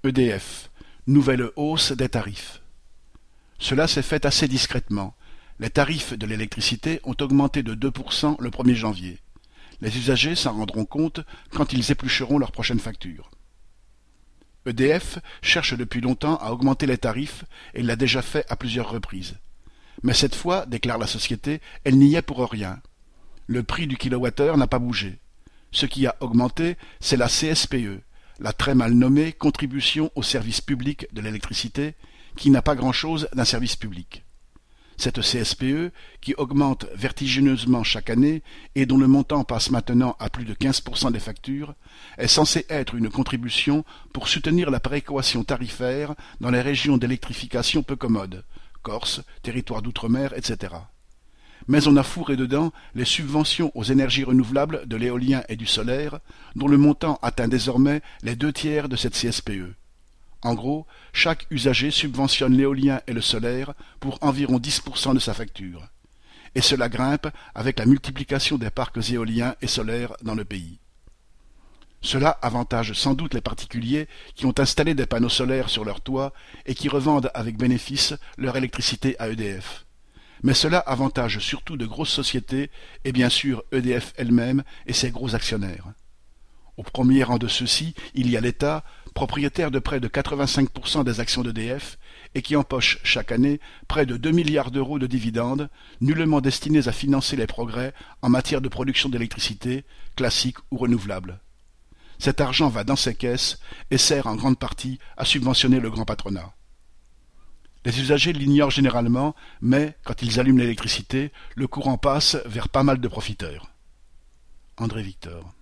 EDF, nouvelle hausse des tarifs. Cela s'est fait assez discrètement. Les tarifs de l'électricité ont augmenté de 2% le 1er janvier. Les usagers s'en rendront compte quand ils éplucheront leur prochaine facture. EDF cherche depuis longtemps à augmenter les tarifs et l'a déjà fait à plusieurs reprises. Mais cette fois, déclare la société, elle n'y est pour rien. Le prix du kilowattheure n'a pas bougé. Ce qui a augmenté, c'est la CSPE, la très mal nommée contribution au service public de l'électricité, qui n'a pas grand-chose d'un service public. Cette CSPE, qui augmente vertigineusement chaque année et dont le montant passe maintenant à plus de 15% des factures, est censée être une contribution pour soutenir la péréquation tarifaire dans les régions d'électrification peu commodes, Corse, territoire d'outre-mer, etc. Mais on a fourré dedans les subventions aux énergies renouvelables de l'éolien et du solaire, dont le montant atteint désormais les 2/3 de cette CSPE. En gros, chaque usager subventionne l'éolien et le solaire pour environ 10% de sa facture. Et cela grimpe avec la multiplication des parcs éoliens et solaires dans le pays. Cela avantage sans doute les particuliers qui ont installé des panneaux solaires sur leur toit et qui revendent avec bénéfice leur électricité à EDF. Mais cela avantage surtout de grosses sociétés et bien sûr EDF elle-même et ses gros actionnaires. Au premier rang de ceux-ci, il y a l'État, propriétaire de près de 85% des actions d'EDF et qui empoche chaque année près de 2 milliards d'euros de dividendes, nullement destinés à financer les progrès en matière de production d'électricité, classique ou renouvelable. Cet argent va dans ses caisses et sert en grande partie à subventionner le grand patronat. Les usagers l'ignorent généralement, mais, quand ils allument l'électricité, le courant passe vers pas mal de profiteurs. André Victor.